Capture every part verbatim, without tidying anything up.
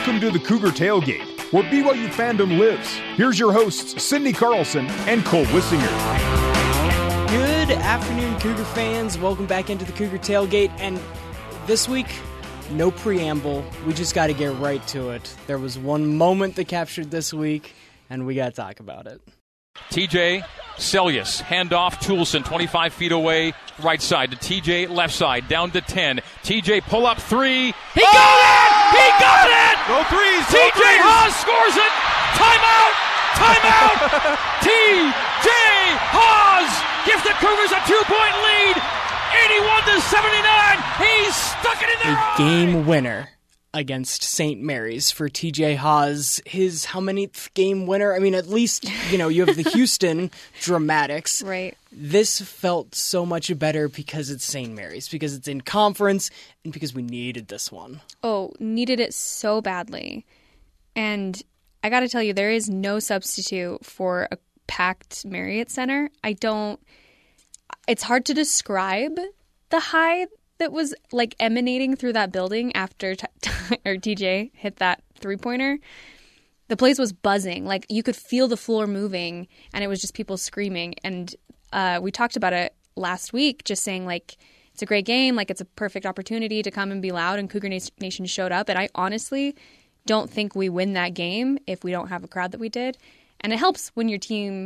Welcome to the Cougar Tailgate, where B Y U fandom lives. Here's your hosts, Sydney Carlson and Cole Wissinger. Good afternoon, Cougar fans. Welcome back into the Cougar Tailgate. And this week, no preamble. We just got to get right to it. There was one moment that captured this week, and we got to talk about it. T J Seljaas, handoff, Toolson, twenty-five feet away, right side to T J, left side, down to ten. T J pull up three. He oh! got it! He got it! Go threes! T J Haws scores it! Timeout! Timeout! T J Haws gives the Cougars a two-point lead, eighty-one to seventy-nine. He's stuck it in there. A game winner against Saint Mary's for T J Haws. His how many game winner? I mean, at least, you know, you have the Houston Dramatics. Right. This felt so much better because it's Saint Mary's, because it's in conference, and because we needed this one. Oh, needed it so badly. And I got to tell you, there is no substitute for a packed Marriott Center. I don't, it's hard to describe the high that was like emanating through that building after t- t- or T J hit that three-pointer. The place was buzzing. Like, you could feel the floor moving, and it was just people screaming. And uh, we talked about it last week, just saying, like, it's a great game. Like, it's a perfect opportunity to come and be loud, and Cougar Nation showed up. And I honestly don't think we win that game if we don't have a crowd that we did. And it helps when your team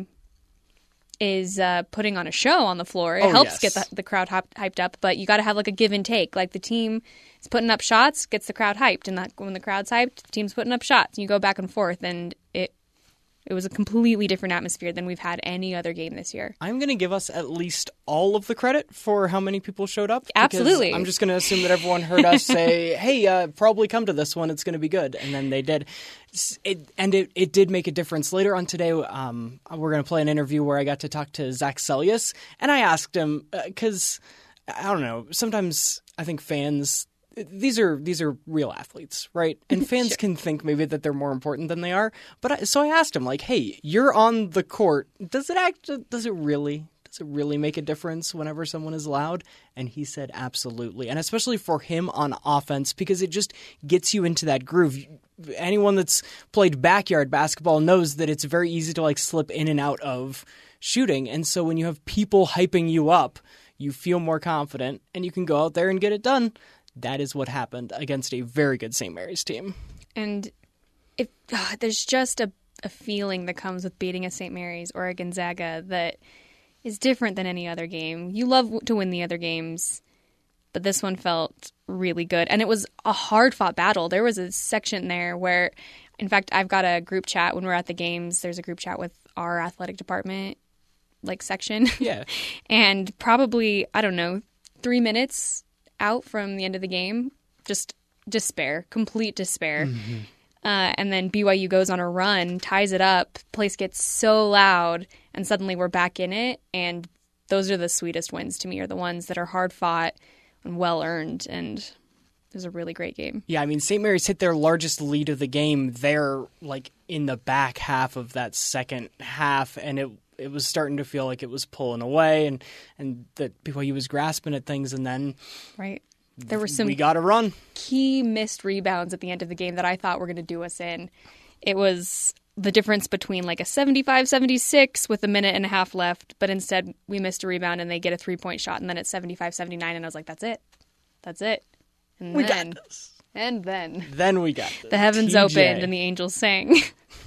is uh, putting on a show on the floor. It oh, helps yes. get the, the crowd hyped, hyped up, but you got to have like a give and take. Like, the team is putting up shots, gets the crowd hyped, and that when the crowd's hyped, the team's putting up shots. And you go back and forth, and it it was a completely different atmosphere than we've had any other game this year. I'm going to give us at least all of the credit for how many people showed up. Absolutely. I'm just going to assume that everyone heard us say, hey, uh, probably come to this one. It's going to be good. And then they did. It, and it, it did make a difference. Later on today, um, we're going to play an interview where I got to talk to Zach Seljaas. And I asked him, because, uh, I don't know, sometimes I think fans... These are these are real athletes, right? And fans Sure. can think maybe that they're more important than they are. But I, so I asked him, like, "Hey, you're on the court. Does it act? Does it really? Does it really make a difference whenever someone is loud?" And he said, "Absolutely." And especially for him on offense, because it just gets you into that groove. Anyone that's played backyard basketball knows that it's very easy to like slip in and out of shooting. And so when you have people hyping you up, you feel more confident, and you can go out there and get it done. That is what happened against a very good Saint Mary's team. And if uh, there's just a, a feeling that comes with beating a Saint Mary's or a Gonzaga that is different than any other game. You love to win the other games, but this one felt really good. And it was a hard-fought battle. There was a section there where, in fact, I've got a group chat when we're at the games. There's a group chat with our athletic department, like, section. Yeah. And probably, I don't know, three minutes out from the end of the game, just despair, complete despair. Mm-hmm. Uh, and then B Y U goes on a run, ties it up, place gets so loud, and suddenly we're back in it. And those are the sweetest wins to me, are the ones that are hard fought and well earned. And it was a really great game. Yeah, I mean, Saint Mary's hit their largest lead of the game there, like in the back half of that second half, and it it was starting to feel like it was pulling away, and, and that B Y U was grasping at things, and then right. There were some we got to run. key missed rebounds at the end of the game that I thought were going to do us in. It was the difference between like a seventy-five seventy-six with a minute and a half left, but instead we missed a rebound and they get a three-point shot, and then it's seventy-five seventy-nine, and I was like, that's it. That's it. And we then, got this. And then. Then we got this. The heavens T J. opened and the angels sang.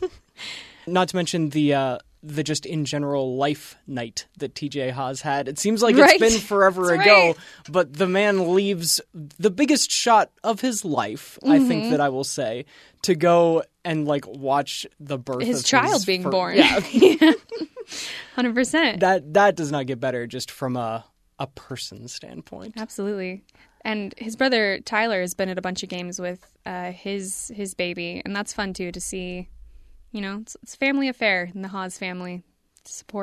Not to mention the uh, the just in general life night that T J Haws had. It seems like right. it's been forever That's ago, right. but the man leaves the biggest shot of his life, mm-hmm. I think that I will say, to go and like watch the birth his of child his being fir- born. Yeah. one hundred percent. That that does not get better just from a a person standpoint. Absolutely. And his brother Tyler has been at a bunch of games with uh, his his baby, and that's fun too to see. You know, it's, it's a family affair in the Haws family to support.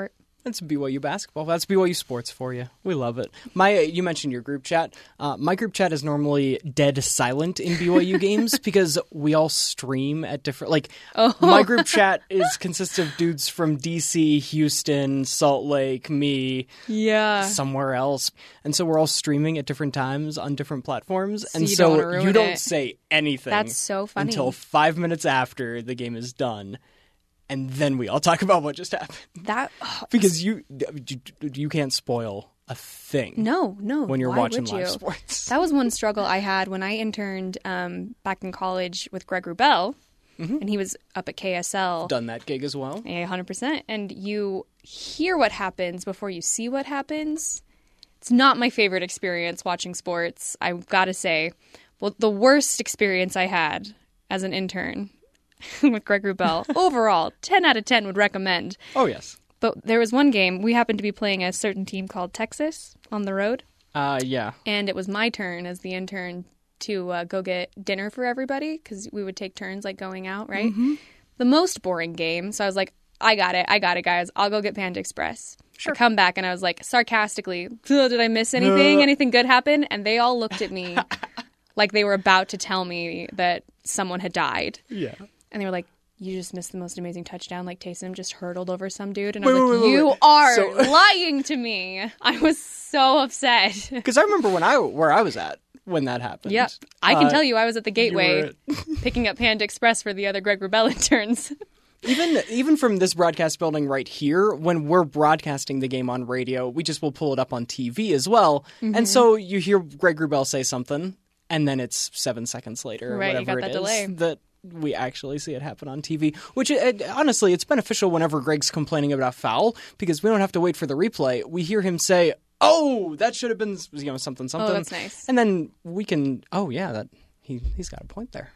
That's B Y U basketball. That's B Y U sports for you. We love it. My, you mentioned your group chat. Uh, my group chat is normally dead silent in B Y U games because we all stream at different. Like Oh. my group chat is consists of dudes from D C, Houston, Salt Lake, me, Yeah. somewhere else, and so we're all streaming at different times on different platforms. So and you so don't wanna ruin you don't it. say anything. That's so funny. Until five minutes after the game is done. And then we all talk about what just happened. That oh, Because you you, you can't spoil a thing. no, no. When you're why watching would live you? sports. That was one struggle I had when I interned um, back in college with Greg Wrubell, and he was up at K S L. Done that gig as well. Yeah, one hundred percent. And you hear what happens before you see what happens. It's not my favorite experience watching sports, I've got to say. Well, the worst experience I had as an intern with Greg Wrubell, overall, ten out of ten would recommend. Oh, yes. But there was one game, we happened to be playing a certain team called Texas on the road, Uh, yeah. and it was my turn as the intern to uh, go get dinner for everybody because we would take turns like going out, right? Mm-hmm. The most boring game. So I was like, I got it. I got it, guys. I'll go get Panda Express. Sure. I come back and I was like, sarcastically, did I miss anything? Anything good happen? And they all looked at me like they were about to tell me that someone had died. Yeah. And they were like, you just missed the most amazing touchdown. Like Taysom just hurtled over some dude. And I was Wait, like, wait, wait, you wait. are So- lying to me. I was so upset. Because I remember when I where I was at when that happened. Yep. I can Uh, tell you I was at the Gateway were picking up Panda Express for the other Greg Wrubell interns. Even even from this broadcast building right here, when we're broadcasting the game on radio, we just will pull it up on T V as well. Mm-hmm. And so you hear Greg Wrubell say something, and then it's seven seconds later, or Right, you whatever got it that is, delay. that we actually see it happen on T V. Which, it, honestly, it's beneficial whenever Greg's complaining about foul, because we don't have to wait for the replay. We hear him say, oh, that should have been, you know, something, something. Oh, that's nice. And then we can, oh, yeah, that he, he's got a point there.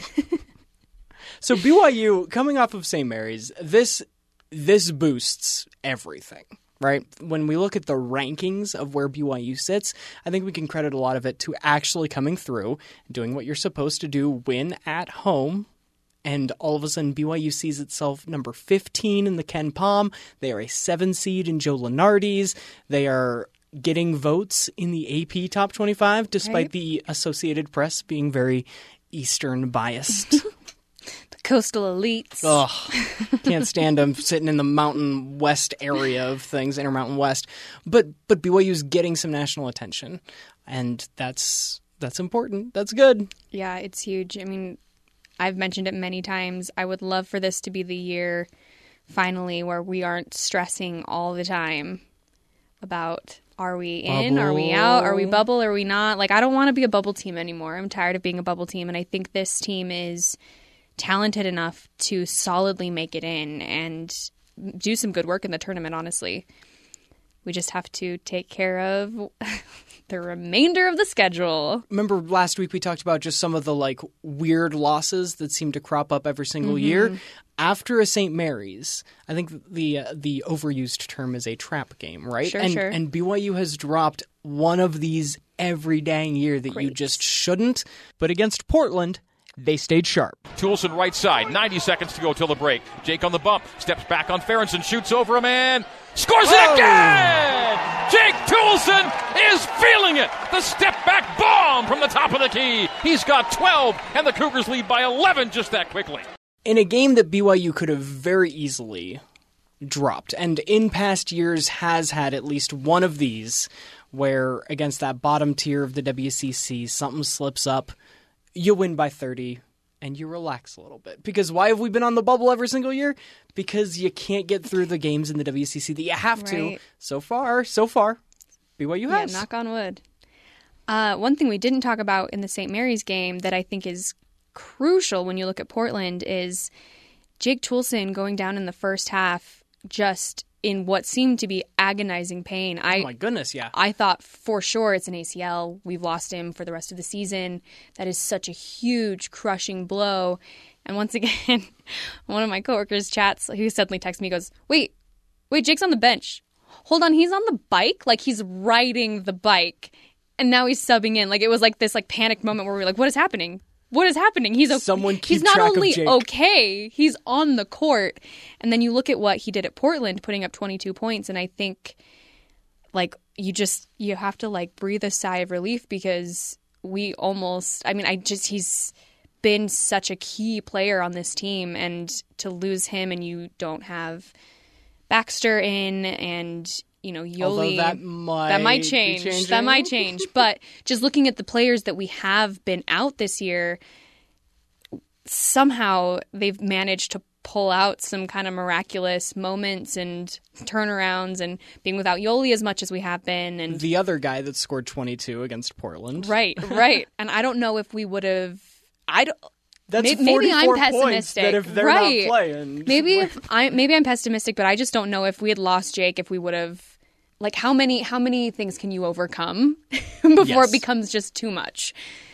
So B Y U, coming off of Saint Mary's, this this boosts everything, right? When we look at the rankings of where B Y U sits, I think we can credit a lot of it to actually coming through, doing what you're supposed to do, win at home, and all of a sudden B Y U sees itself number fifteen in the Ken Palm. They are a seven seed in Joe Lunardi's. They are getting votes in the A P Top twenty-five, despite Right. the Associated Press being very Eastern biased. The coastal elites. Ugh, can't stand them sitting in the Mountain West area of things, Intermountain West. But but B Y U's getting some national attention, and that's that's important. That's good. Yeah, it's huge. I mean, I've mentioned it many times. I would love for this to be the year, finally, where we aren't stressing all the time about are we in, are we out, are we bubble, are we not? Like, I don't want to be a bubble team anymore. I'm tired of being a bubble team, and I think this team is talented enough to solidly make it in and do some good work in the tournament, honestly. We just have to take care of the remainder of the schedule. Remember last week we talked about just some of the like weird losses that seem to crop up every single year. After a Saint Mary's, I think the uh, the overused term is a trap game, right? Sure, and, sure. And B Y U has dropped one of these every dang year that you Great. just shouldn't. But against Portland, they stayed sharp. Toulson right side, ninety seconds to go till the break. Jake on the bump, steps back on Ferentsen, shoots over a man, scores it again! Jake Toulson is feeling it! The step back bomb from the top of the key. He's got twelve, and the Cougars lead by eleven just that quickly. In a game that B Y U could have very easily dropped, and in past years has had at least one of these, where against that bottom tier of the W C C, something slips up, you win by thirty, and you relax a little bit. Because why have we been on the bubble every single year? Because you can't get through the games in the W C C that you have to. Right. So far, so far, B Y U Yeah, has. knock on wood. Uh, one thing we didn't talk about in the Saint Mary's game that I think is crucial when you look at Portland is Jake Toulson going down in the first half just in what seemed to be agonizing pain. I Oh my goodness, yeah. I thought for sure it's an A C L. We've lost him for the rest of the season. That is such a huge, crushing blow. And once again, one of my coworkers chats, he suddenly texts me, goes, wait, wait, Jake's on the bench. Hold on, he's on the bike? Like he's riding the bike. And now he's subbing in. Like it was like this like panicked moment where we were like, what is happening? what is happening? He's okay. Someone keep he's not track of only Jake. okay, he's on the court. And then you look at what he did at Portland, putting up twenty-two points, and I think like you just you have to like breathe a sigh of relief because we almost I mean, I just he's been such a key player on this team, and to lose him and you don't have Baxter in and you know, Yoli, Although that might that might change. That might change. But just looking at the players that we have been out this year, somehow they've managed to pull out some kind of miraculous moments and turnarounds, and being without Yoli as much as we have been. And the other guy that scored twenty-two against Portland. Right, right. And I don't know if we would have. I don't. That's maybe, maybe I'm points pessimistic. That if they're right. not playing, maybe if I maybe I'm pessimistic, but I just don't know if we had lost Jake, if we would have. Like how many how many things can you overcome before Yes. it becomes just too much?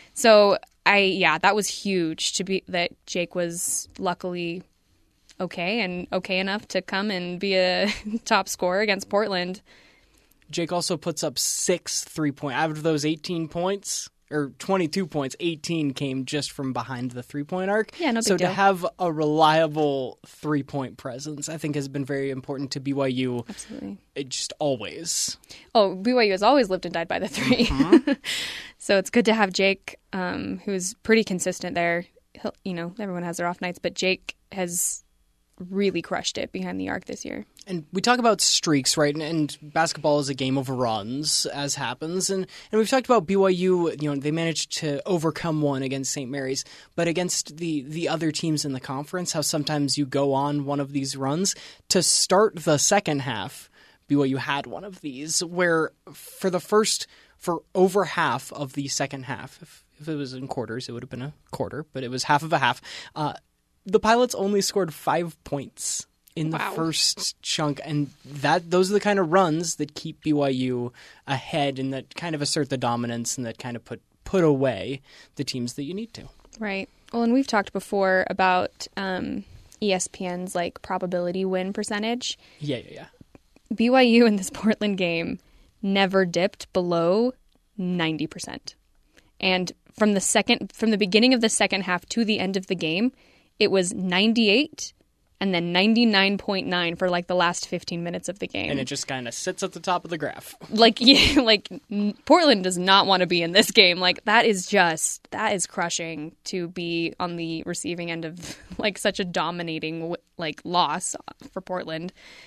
So I yeah, that was huge to be that Jake was luckily okay and okay enough to come and be a top scorer against Portland. Jake also puts up six three point out of those eighteen points. Or twenty-two points, eighteen came just from behind the three-point arc. Yeah, no big so deal. to have a reliable three-point presence, I think has been very important to B Y U. Absolutely. It just always. Oh, B Y U has always lived and died by the three. Mm-hmm. So it's good to have Jake, um, who's pretty consistent there. He'll, you know, everyone has their off nights, but Jake has really crushed it behind the arc this year. And we talk about streaks, right? And, and basketball is a game of runs, as happens. And, and we've talked about B Y U, you know, they managed to overcome one against Saint Mary's. But against the, the other teams in the conference, how sometimes you go on one of these runs. To start the second half, B Y U had one of these where for the first, for over half of the second half, if, if it was in quarters, it would have been a quarter, but it was half of a half, uh, the Pilots only scored five points in the Wow. first chunk, and that those are the kind of runs that keep B Y U ahead and that kind of assert the dominance and that kind of put put away the teams that you need to. Right. Well, and we've talked before about um, E S P N's like probability win percentage. Yeah, yeah, yeah. B Y U in this Portland game never dipped below ninety percent. And from the second from the beginning of the second half to the end of the game, it was ninety-eight and then ninety-nine point nine for like the last fifteen minutes of the game. And it just kind of sits at the top of the graph. Like, yeah, like Portland does not want to be in this game. Like that is just that is crushing to be on the receiving end of like such a dominating like loss for Portland.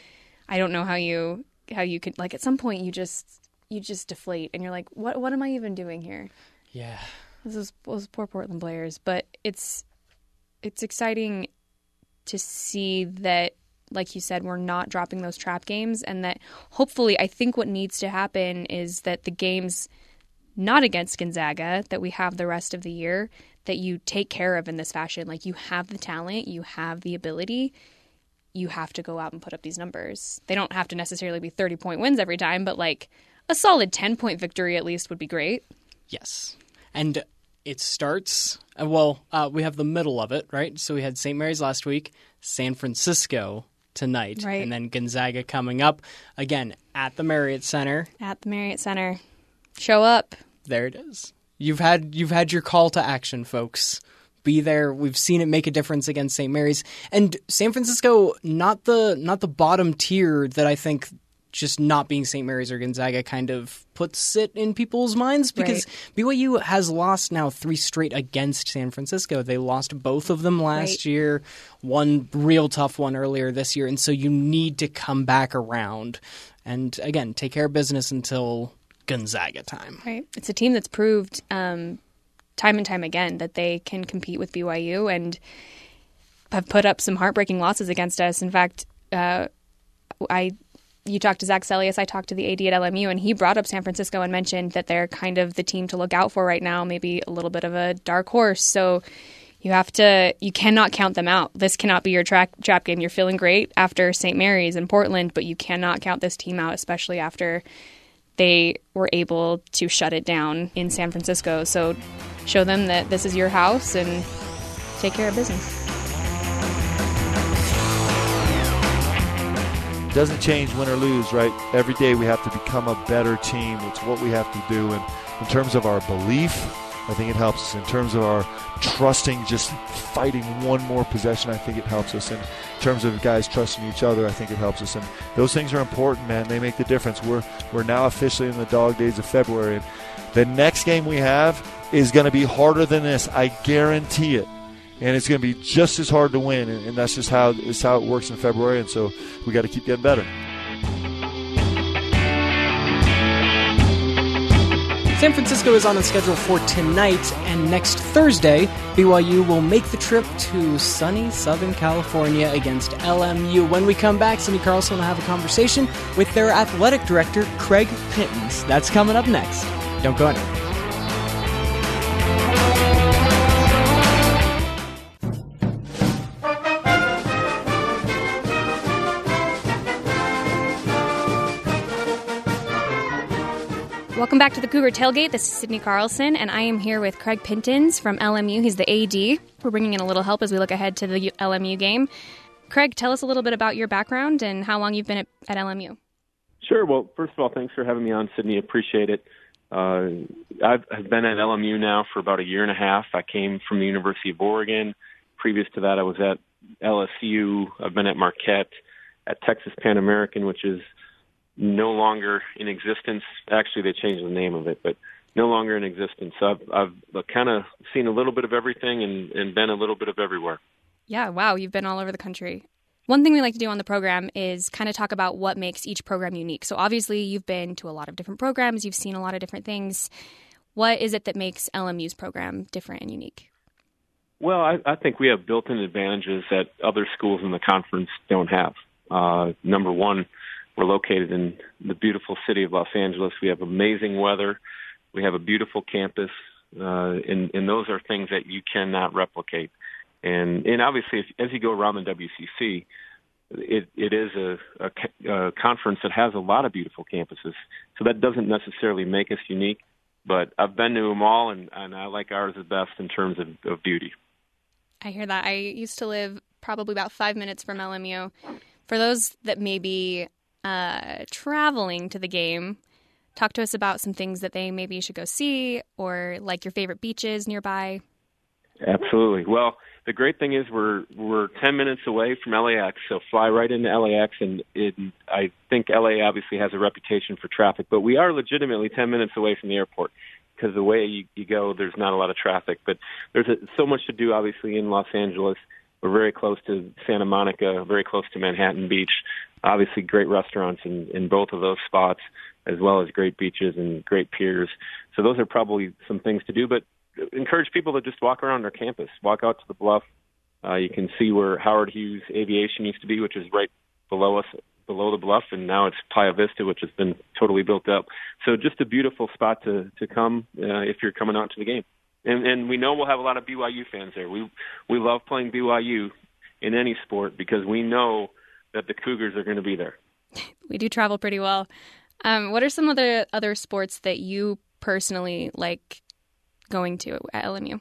I don't know how you how you could like at some point you just you just deflate and you're like, what what am I even doing here? Yeah. This is those poor Portland players, but it's it's exciting to see that, like you said, we're not dropping those trap games, and that hopefully, I think what needs to happen is that the games not against Gonzaga that we have the rest of the year, that you take care of in this fashion. Like you have the talent, you have the ability, you have to go out and put up these numbers. They don't have to necessarily be thirty-point wins every time, but like a solid ten-point victory at least would be great. Yes. And it starts, uh, well, uh, we have the middle of it, right? So we had Saint Mary's last week, San Francisco tonight, Right. and then Gonzaga coming up, again, at the Marriott Center. At the Marriott Center. Show up. There it is. You've had you've had your call to action, folks. Be there. We've seen it make a difference against Saint Mary's. And San Francisco, not the not the bottom tier that I think just not being Saint Mary's or Gonzaga kind of puts it in people's minds, because Right. B Y U has lost now three straight against San Francisco. They lost both of them last Right. year, one real tough one earlier this year, and so you need to come back around and, again, take care of business until Gonzaga time. Right. It's a team that's proved um, time and time again that they can compete with B Y U and have put up some heartbreaking losses against us. In fact, uh, I you talked to Zach Sellius, I talked to the A D at L M U, and he brought up San Francisco and mentioned that they're kind of the team to look out for right now, maybe a little bit of a dark horse. So you have to, you cannot count them out. This cannot be your track, trap game. You're feeling great after Saint Mary's and Portland, but you cannot count this team out, especially after they were able to shut it down in San Francisco. So show them that this is your house and take care of business. Doesn't change win or lose, right? Every day we have to become a better team. It's what we have to do. And in terms of our belief, I think it helps us in terms of our trusting, just fighting one more possession. I think it helps us in terms of guys trusting each other. I think it helps us, and those things are important, man. They make the difference. We're we're now officially in the dog days of February, and the next game we have is going to be harder than this. I guarantee it. And it's going to be just as hard to win, and, and that's just how it's how it works in February. And so we got to keep getting better. San Francisco is on the schedule for tonight, and next Thursday, B Y U will make the trip to sunny Southern California against L M U. When we come back, Cindy Carlson will have a conversation with their athletic director, Craig Pittens. That's coming up next. Don't go anywhere. Welcome back to the Cougar Tailgate. This is Sydney Carlson, and I am here with Craig Pittens from L M U. He's the A D. We're bringing in a little help as we look ahead to the L M U game. Craig, tell us a little bit about your background and how long you've been at, at L M U. Sure. Well, first of all, thanks for having me on, Sydney. Appreciate it. Uh, I've, I've been at L M U now for about a year and a half. I came from the University of Oregon. Previous to that, I was at L S U. I've been at Marquette, at Texas Pan American, which is no longer in existence. Actually, they changed the name of it, but no longer in existence. So I've, I've kind of seen a little bit of everything and, and been a little bit of everywhere. Yeah, wow, you've been all over the country. One thing we like to do on the program is kind of talk about what makes each program unique. So obviously, you've been to a lot of different programs. You've seen a lot of different things. What is it that makes L M U's program different and unique? Well, I, I think we have built-in advantages that other schools in the conference don't have. Uh, number one, we're located in the beautiful city of Los Angeles. We have amazing weather. We have a beautiful campus, uh, and, and those are things that you cannot replicate. And, and obviously, if, as you go around the W C C, it, it is a, a, a conference that has a lot of beautiful campuses. So that doesn't necessarily make us unique, but I've been to them all, and, and I like ours the best in terms of, of beauty. I hear that. I used to live probably about five minutes from L M U. For those that may be uh, traveling to the game, talk to us about some things that they maybe should go see, or like your favorite beaches nearby. Absolutely. Well, the great thing is we're we're ten minutes away from L A X, so fly right into L A X, and it, I think L A obviously has a reputation for traffic, but we are legitimately ten minutes away from the airport because the way you, you go, there's not a lot of traffic. But there's a, so much to do, obviously, in Los Angeles. We're very close to Santa Monica, very close to Manhattan Beach. Obviously, great restaurants in, in both of those spots, as well as great beaches and great piers. So those are probably some things to do, but encourage people to just walk around our campus, walk out to the bluff. Uh, you can see where Howard Hughes Aviation used to be, which is right below us, below the bluff, and now it's Playa Vista, which has been totally built up. So just a beautiful spot to, to come uh, if you're coming out to the game. And, and we know we'll have a lot of B Y U fans there. We we love playing B Y U in any sport because we know that the Cougars are going to be there. We do travel pretty well. Um, what are some of the other sports that you personally like going to at L M U?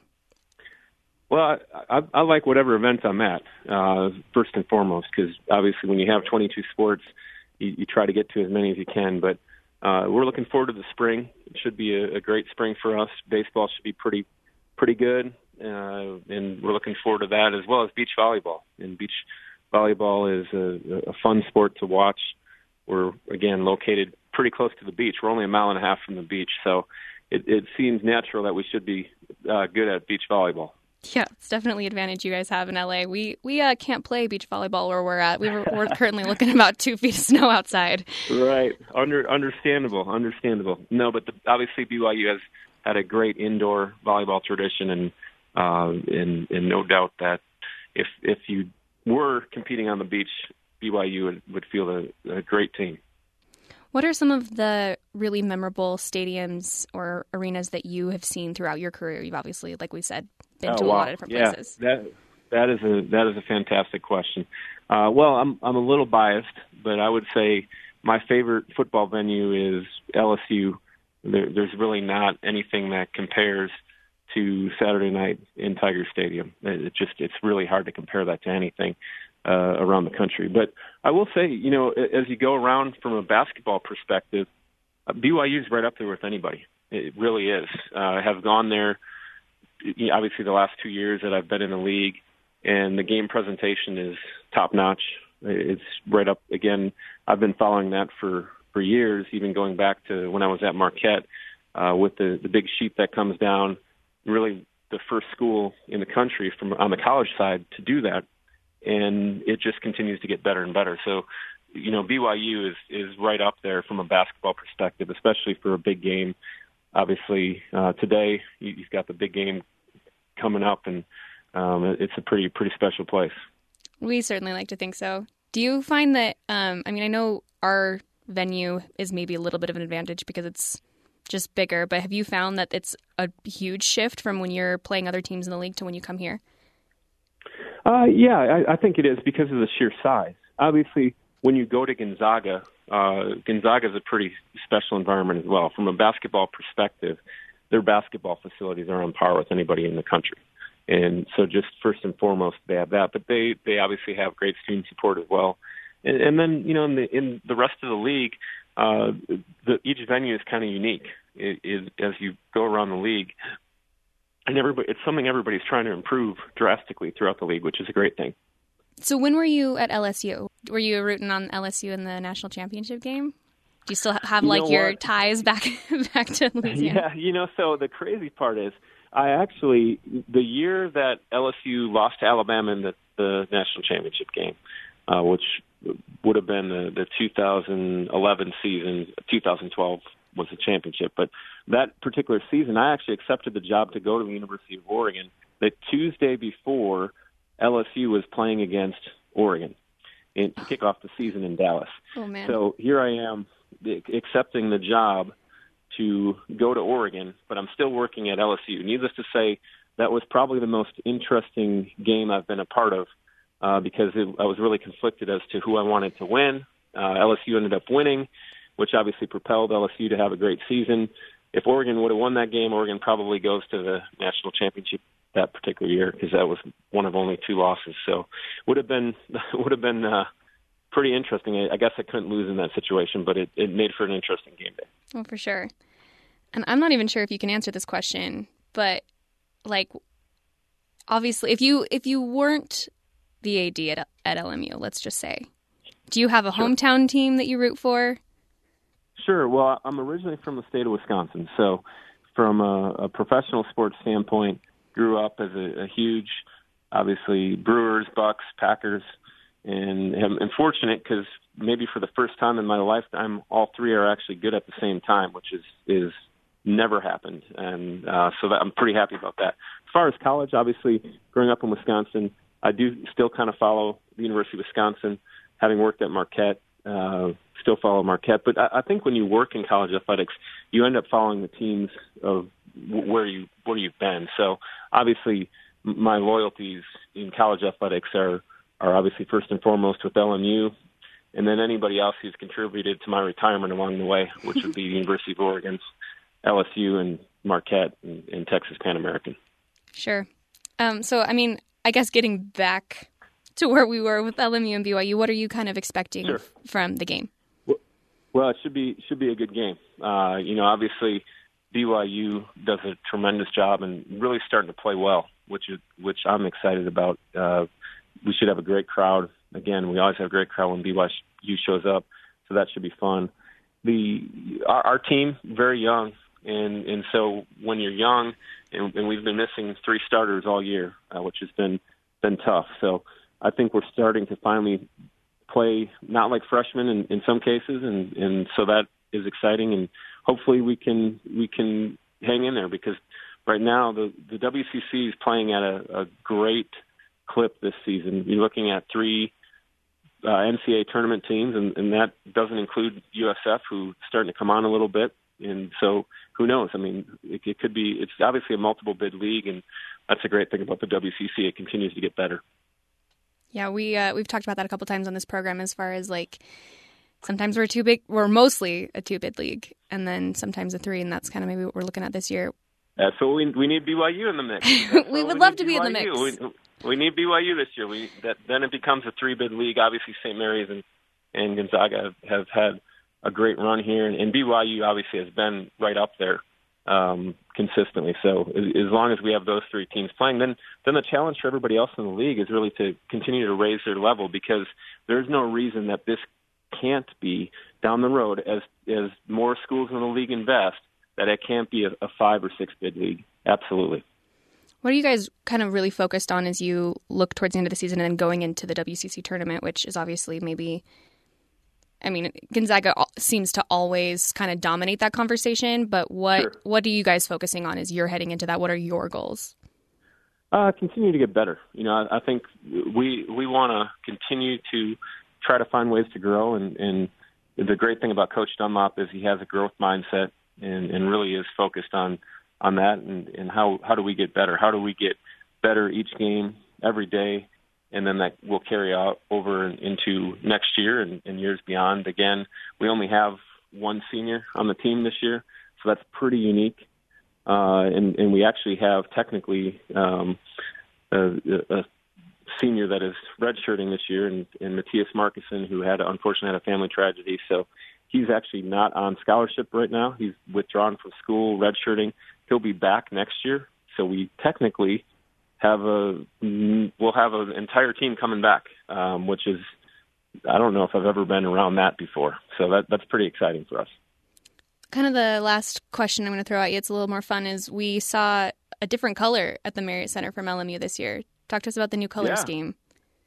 Well, I, I, I like whatever event I'm at, uh, first and foremost, because obviously when you have twenty-two sports, you, you try to get to as many as you can. But uh, we're looking forward to the spring. It should be a, a great spring for us. Baseball should be pretty pretty good, uh, and we're looking forward to that, as well as beach volleyball. And beach volleyball is a, a fun sport to watch. We're, again, located pretty close to the beach. We're only a mile and a half from the beach, so it, it seems natural that we should be uh, good at beach volleyball. Yeah, it's definitely an advantage you guys have in L A. We we uh, can't play beach volleyball where we're at. We were, we're currently looking about two feet of snow outside. Right. Under understandable. Understandable. No, but the, obviously B Y U has had a great indoor volleyball tradition, and uh, and, and no doubt that if if you were competing on the beach, B Y U would, would feel a, a great team. What are some of the really memorable stadiums or arenas that you have seen throughout your career? You've obviously, like we said, been oh, to wow. a lot of different yeah, places. That that is a that is a fantastic question. Uh, well, I'm I'm a little biased, but I would say my favorite football venue is L S U. There, there's really not anything that compares to Saturday night in Tiger Stadium. It just it's really hard to compare that to anything uh, around the country. But I will say, you know, as you go around from a basketball perspective, uh, B Y U is right up there with anybody. It really is. Uh, I have gone there obviously the last two years that I've been in the league, and the game presentation is top notch. It's right up again. I've been following that for, for years, even going back to when I was at Marquette uh, with the, the big sheet that comes down. Really, the first school in the country from on the college side to do that, and it just continues to get better and better. So, you know, B Y U is is right up there from a basketball perspective, especially for a big game. Obviously, uh, today you've got the big game coming up, and um, it's a pretty pretty special place. We certainly like to think so. Do you find that, um, I mean, I know our venue is maybe a little bit of an advantage because it's just bigger, but have you found that it's a huge shift from when you're playing other teams in the league to when you come here? Uh, yeah, I, I think it is because of the sheer size. Obviously, when you go to Gonzaga, uh, Gonzaga is a pretty special environment as well. From a basketball perspective, their basketball facilities are on par with anybody in the country. And so just first and foremost, they have that. But they, they obviously have great student support as well. And, and then, you know, in the, in the rest of the league, uh, the, each venue is kind of unique it, it, as you go around the league. And everybody, it's something everybody's trying to improve drastically throughout the league, which is a great thing. So when were you at L S U? Were you rooting on L S U in the national championship game? Do you still have, you like, your what? ties back back to Louisiana? Yeah, you know, so the crazy part is, I actually, the year that L S U lost to Alabama in the, the national championship game, uh, which would have been the, the two thousand eleven season, two thousand twelve was the championship. But that particular season, I actually accepted the job to go to the University of Oregon the Tuesday before L S U was playing against Oregon and to kick off the season in Dallas. Oh, man. So here I am accepting the job to go to Oregon, but I'm still working at L S U. Needless to say, that was probably the most interesting game I've been a part of uh, because it, I was really conflicted as to who I wanted to win. Uh, L S U ended up winning, which obviously propelled L S U to have a great season. If Oregon would have won that game, Oregon probably goes to the national championship that particular year because that was one of only two losses. So would have been would have been uh, pretty interesting. I guess I couldn't lose in that situation, but it, it made for an interesting game day. Well, for sure. And I'm not even sure if you can answer this question, but like, obviously, if you if you weren't the A D at at L M U, let's just say, do you have a Sure. hometown team that you root for? Sure. Well, I'm originally from the state of Wisconsin, so from a, a professional sports standpoint, grew up as a, a huge, obviously, Brewers, Bucks, Packers, and am, am fortunate because maybe for the first time in my lifetime, all three are actually good at the same time, which is is never happened, and uh, so that, I'm pretty happy about that. As far as college, obviously, growing up in Wisconsin, I do still kind of follow the University of Wisconsin, having worked at Marquette. Uh, still follow Marquette, but I, I think when you work in college athletics, you end up following the teams of w- where you where you've been. So obviously, m- my loyalties in college athletics are are obviously first and foremost with L M U, and then anybody else who's contributed to my retirement along the way, which would be the University of Oregon's, L S U, and Marquette, and, and Texas Pan American. Sure. Um, so, I mean, I guess getting back to where we were with L M U and B Y U, what are you kind of expecting Sure. f- from the game? Well, well, it should be should be a good game. Uh, you know, obviously, B Y U does a tremendous job and really starting to play well, which is which I'm excited about. Uh, we should have a great crowd. Again, we always have a great crowd when B Y U shows up, so that should be fun. The our, our team very young, and and so when you're young, and, and we've been missing three starters all year, uh, which has been been tough. So I think we're starting to finally play not like freshmen in, in some cases, and, and so that is exciting. And hopefully we can we can hang in there because right now the, the W C C is playing at a, a great clip this season. You're looking at three uh, N C A A tournament teams, and, and that doesn't include U S F, who's starting to come on a little bit. And so who knows? I mean, it, it could be – it's obviously a multiple bid league, and that's a great thing about the W C C. It continues to get better. Yeah, we, uh, we've talked about that a couple times on this program as far as, like, sometimes we're too big – we're mostly a two-bid league, and then sometimes a three, and that's kind of maybe what we're looking at this year. Uh, so we we need B Y U in the mix. we would we love to be B Y U. In the mix. We, we need B Y U this year. We that Then it becomes a three-bid league. Obviously, Saint Mary's and, and Gonzaga have, have had a great run here, and, and B Y U obviously has been right up there um, consistently. So as, as long as we have those three teams playing, then then the challenge for everybody else in the league is really to continue to raise their level, because there's no reason that this can't be down the road as as more schools in the league invest, that it can't be a, a five or six bid league. Absolutely. What are you guys kind of really focused on as you look towards the end of the season and then going into the W C C tournament, which is obviously maybe, I mean, Gonzaga seems to always kind of dominate that conversation, but what Sure. what are you guys focusing on as you're heading into that? What are your goals? Uh, continue to get better. You know, I, I think we we want to continue to try to find ways to grow, and, and the great thing about Coach Dunlop is he has a growth mindset and, and really is focused on on that, and, and how, how do we get better? How do we get better each game, every day, and then that will carry out over into next year and, and years beyond. Again, we only have one senior on the team this year, so that's pretty unique. Uh, and, and we actually have technically um, a, a senior that is redshirting this year, and, and Matthias Markussen, who had unfortunately had a family tragedy. So he's actually not on scholarship right now. He's withdrawn from school, redshirting. He'll be back next year. So we technically have a we'll have an entire team coming back, um, which is, I don't know if I've ever been around that before. So that that's pretty exciting for us. Kind of the last question I'm going to throw at you, it's a little more fun, is we saw a different color at the Marriott Center from L M U this year. Talk to us about the new color Yeah. scheme.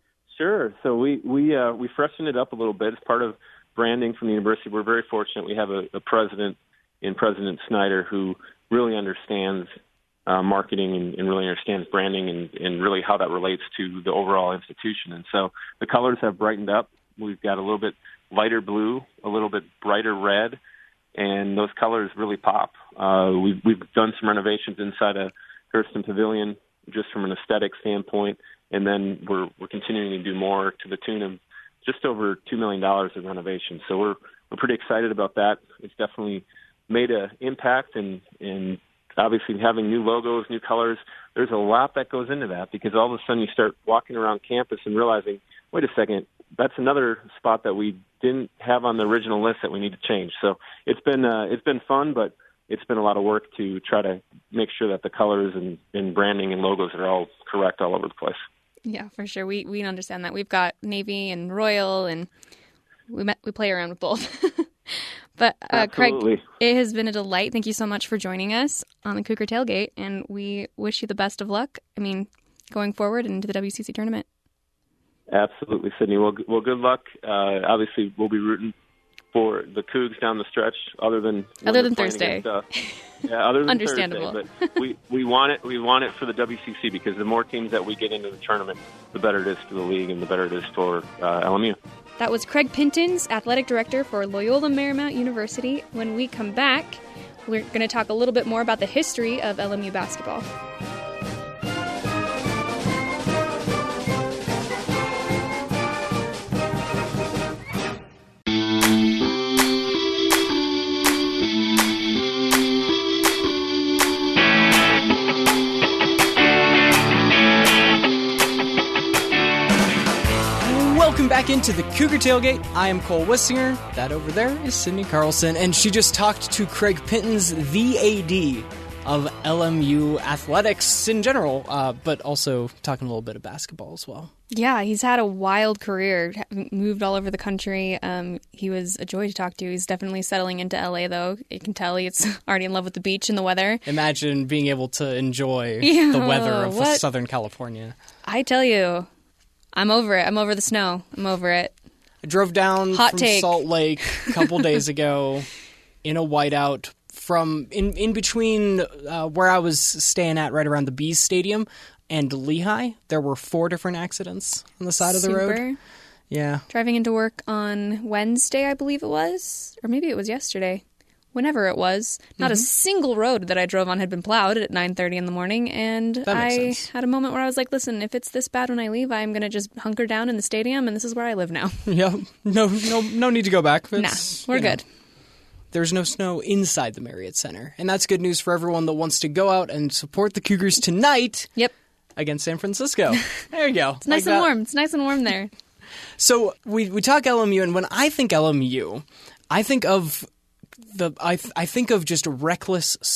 Sure. So we we uh, we freshened it up a little bit. It's part of branding from the university. We're very fortunate. We have a, a president in President Snyder who really understands uh, marketing and, and really understands branding and, and really how that relates to the overall institution. And so the colors have brightened up. We've got a little bit lighter blue, a little bit brighter red, and those colors really pop. Uh, we've, we've done some renovations inside a Hurston Pavilion just from an aesthetic standpoint, and then we're we're continuing to do more to the tune of just over two million dollars in renovations. So we're we're pretty excited about that. It's definitely made an impact, and, and obviously having new logos, new colors, there's a lot that goes into that, because all of a sudden you start walking around campus and realizing, wait a second, that's another spot that we didn't have on the original list that we need to change. So it's been uh, it's been fun, but it's been a lot of work to try to make sure that the colors and, and branding and logos are all correct all over the place. Yeah, for sure. We we understand that. We've got Navy and Royal, and we met, we play around with both. But uh, Craig, it has been a delight. Thank you so much for joining us on the Cougar Tailgate, and we wish you the best of luck. I mean, going forward into the W C C tournament. Absolutely, Sydney. Well, well, good luck. Uh, obviously, we'll be rooting for the Cougs down the stretch. Other than other than Thursday, against, uh, yeah, other than understandable. Thursday, but we, we want it. We want it for the W C C, because the more teams that we get into the tournament, the better it is for the league and the better it is for uh, L M U. That was Craig Pintons, athletic director for Loyola Marymount University. When we come back, we're going to talk a little bit more about the history of L M U basketball. Welcome back into the Cougar Tailgate. I am Cole Wissinger. That over there is Sydney Carlson. And she just talked to Craig Pintons, the A D of L M U athletics in general, uh, but also talking a little bit of basketball as well. Yeah, he's had a wild career, moved all over the country. Um, he was a joy to talk to. He's definitely settling into L A, though. You can tell he's already in love with the beach and the weather. Imagine being able to enjoy yeah, the weather of what? Southern California. I tell you, I'm over it. I'm over the snow. I'm over it. I drove down Hot from take. Salt Lake a couple days ago in a whiteout from in, in between uh, where I was staying at right around the Bees Stadium and Lehigh. There were four different accidents on the side of the Super. road. Yeah. Driving into work on Wednesday, I believe it was, or maybe it was yesterday. Whenever it was, not mm-hmm. a single road that I drove on had been plowed at nine thirty in the morning, and That makes I sense. had a moment where I was like, listen, if it's this bad when I leave, I'm going to just hunker down in the stadium, and this is where I live now. Yeah. No no no need to go back. It's, nah, we're you know, good. There's no snow inside the Marriott Center. And that's good news for everyone that wants to go out and support the Cougars tonight Yep. against San Francisco. There you go. It's nice Like and that. warm. It's nice and warm there. So we we talk L M U, and when I think L M U, I think of the I th- I think of just reckless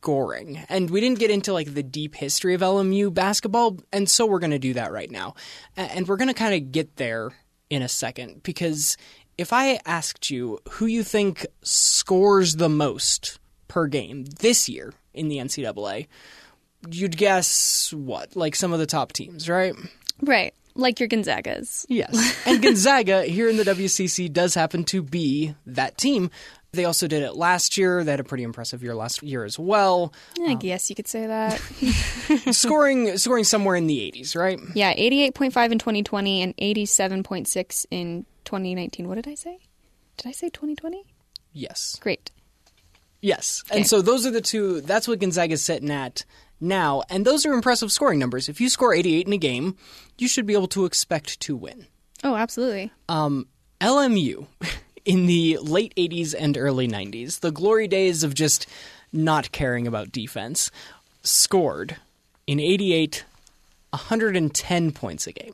scoring. And we didn't get into like the deep history of L M U basketball, and so we're going to do that right now. And we're going to kind of get there in a second, because if I asked you who you think scores the most per game this year in the N C double A, you'd guess what? Like some of the top teams, right? Right. Like your Gonzagas. Yes. And Gonzaga here in the W C C does happen to be that team. They also did it last year. They had a pretty impressive year last year as well. I um, guess you could say that. scoring scoring somewhere in the eighties, right? Yeah, eighty-eight point five in twenty twenty and eighty-seven point six in twenty nineteen. What did I say? Did I say twenty twenty? Yes. Great. Yes. Okay. And so those are the two. That's what Gonzaga's sitting at now. And those are impressive scoring numbers. If you score eighty-eight in a game, you should be able to expect to win. Oh, absolutely. Um, L M U... in the late eighties and early nineties, the glory days of just not caring about defense, scored in eighty-eight one hundred ten points a game.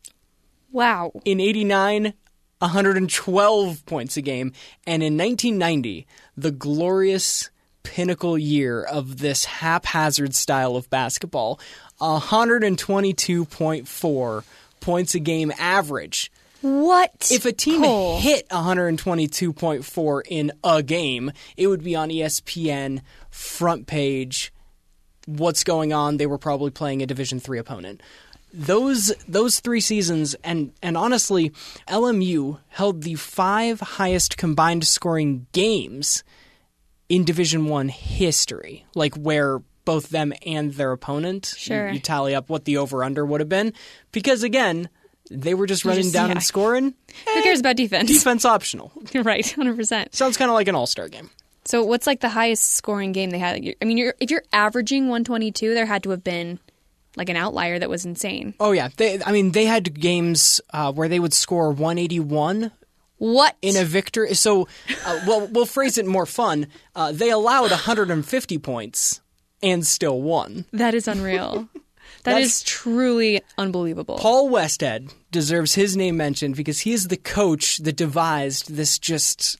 Wow. In eighty-nine, one hundred twelve points a game. And in nineteen ninety, the glorious pinnacle year of this haphazard style of basketball, one hundred twenty-two point four points a game average. What? If a team Cole. hit one hundred twenty-two point four in a game, it would be on E S P N, front page, what's going on. They were probably playing a Division three opponent. Those those three seasons, and, and honestly, L M U held the five highest combined scoring games in Division one history, like where both them and their opponent, sure. you, you tally up what the over-under would have been. Because, again, they were just running just, down yeah. and scoring. Who cares about defense? Defense optional. Right, one hundred percent. Sounds kind of like an all-star game. So what's like the highest scoring game they had? I mean, you're, if you're averaging one twenty-two, there had to have been like an outlier that was insane. Oh, yeah. They, I mean, they had games uh, where they would score one eighty-one What? in a victory. So, uh, well, we'll phrase it more fun. Uh, they allowed one hundred fifty points and still won. That is unreal. That That's- is truly unbelievable. Paul Westhead deserves his name mentioned because he is the coach that devised this just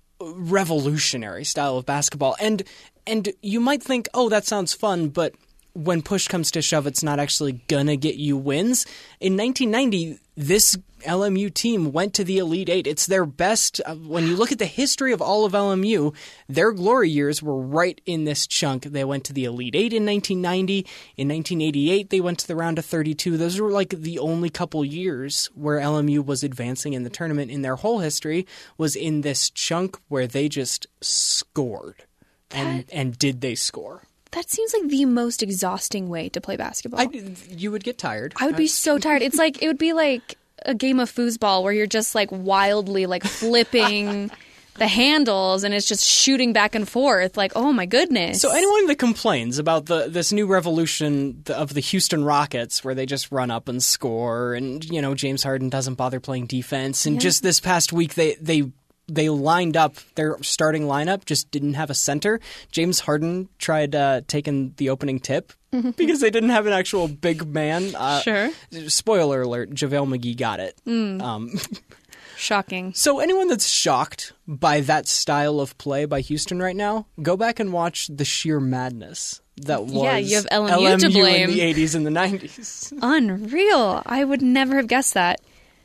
revolutionary style of basketball. And and you might think, oh, that sounds fun, but when push comes to shove, it's not actually gonna get you wins. In nineteen ninety, this L M U team went to the Elite Eight. It's their best. Uh, when you look at the history of all of L M U, their glory years were right in this chunk. They went to the Elite Eight in nineteen ninety. In nineteen eighty-eight, they went to the round of thirty-two. Those were like the only couple years where L M U was advancing in the tournament in their whole history, was in this chunk where they just scored. And, and did they score? That seems like the most exhausting way to play basketball. I, you would get tired. I would be so tired. It's like, it would be like a game of foosball where you're just like wildly like flipping the handles and it's just shooting back and forth. Like, oh my goodness. So anyone that complains about the this new revolution of the Houston Rockets where they just run up and score and, you know, James Harden doesn't bother playing defense. And Yeah. just this past week they, they they lined up, their starting lineup just didn't have a center. James Harden tried uh, taking the opening tip because they didn't have an actual big man. Uh, Sure. Spoiler alert, JaVale McGee got it. Mm. Um, Shocking. so anyone that's shocked by that style of play by Houston right now, go back and watch the sheer madness that was Yeah, you have L M U to blame. in the eighties and the nineties. Unreal. I would never have guessed that.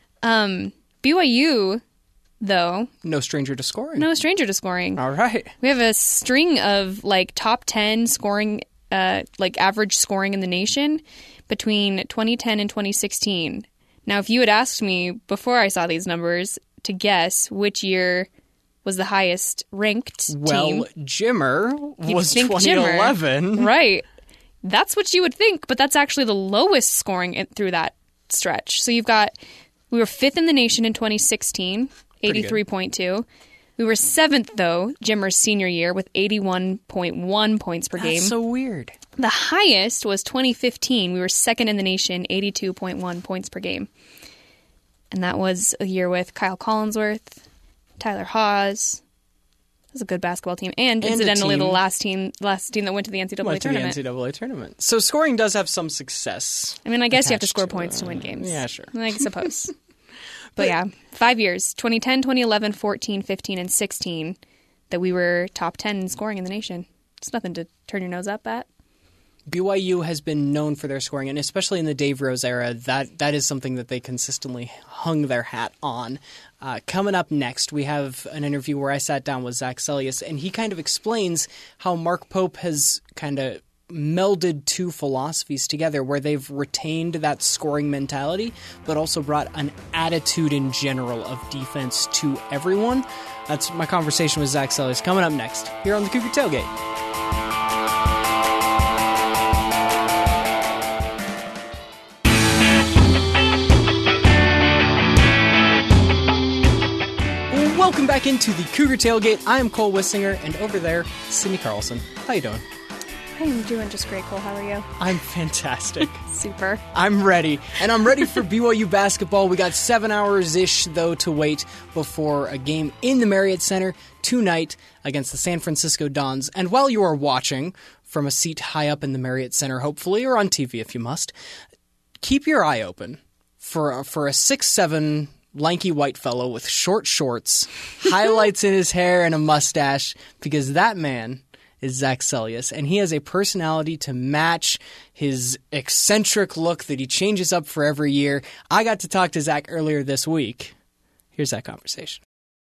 Um, B Y U, though, No stranger to scoring. no stranger to scoring. All right. We have a string of like top ten scoring, uh, like average scoring in the nation between twenty ten and twenty sixteen. Now, if you had asked me before I saw these numbers to guess which year was the highest ranked Well, team, Jimmer you'd was think twenty eleven. Jimmer. Right? That's what you would think, but that's actually the lowest scoring in, through that stretch. So you've got we were fifth in the nation in twenty sixteen, eighty-three point two. We were seventh, though, Jimmer's senior year, with eighty-one point one points per game. That's so weird. The highest was twenty fifteen. We were second in the nation, eighty-two point one points per game. And that was a year with Kyle Collinsworth, Tyler Haws. It was a good basketball team. And, And a incidentally, team- the last team last team that went to the N C double A Went to the tournament. N C double A tournament. So scoring does have some success. I mean, I guess you have to attached score to, points uh, to win games. yeah, sure. I suppose. But yeah, five years, twenty ten, twenty eleven, fourteen, fifteen, and sixteen, that we were top ten in scoring in the nation. it's nothing to turn your nose up at. B Y U has been known for their scoring, and especially in the Dave Rose era, that that is something that they consistently hung their hat on. Uh, coming up next, we have an interview where I sat down with Zach Seljaas, and he kind of explains how Mark Pope has kind of melded two philosophies together where they've retained that scoring mentality, but also brought an attitude in general of defense to everyone. That's my conversation with Zach Seljaas coming up next here on the Cougar Tailgate. Welcome back into the Cougar Tailgate. I am Cole Wissinger, and over there, Sydney Carlson. How you doing? I'm doing just great, Cole. How are you? I'm fantastic. Super. I'm ready. And I'm ready for B Y U basketball. We got seven hours-ish, though, to wait before a game in the Marriott Center tonight against the San Francisco Dons. And while you are watching from a seat high up in the Marriott Center, hopefully, or on T V if you must, keep your eye open for a, for a six seven lanky white fellow with short shorts, highlights in his hair, and a mustache, because that man is Zach Seljaas, and he has a personality to match his eccentric look that he changes up for every year. I got to talk to Zach earlier this week. Here's that conversation.